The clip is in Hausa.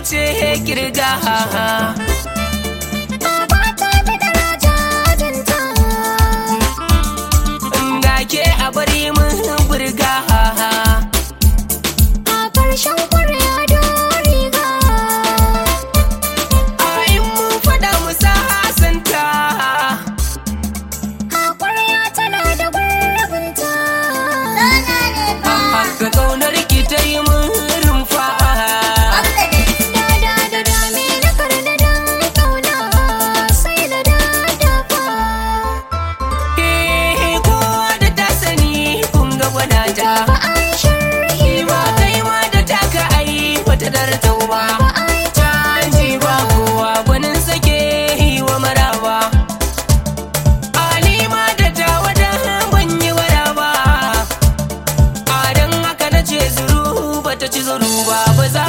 wuce kirga. Ba ta da daraja jinta. Ga ke a bari mun burga. A ƙarshen ƙwarya don riga. A in mun faɗa mu sasanta. A ƙwarya tana da gurbinta. Haka ƙaunar ki ta yi mun rumfa. Da dame na karda dan ƙauna sai da daddafa. Kowa da ta sani kun ga gwanata. Ba a yi sharhi Ba kai ma da taka ai wata dartau ba. ba a yi Canji ba kowa gwanin sake yi wa maraba. Alima da ta wada ban yi wada ba. A don haka na ce zuru ba ta ci zuru ba. Ba za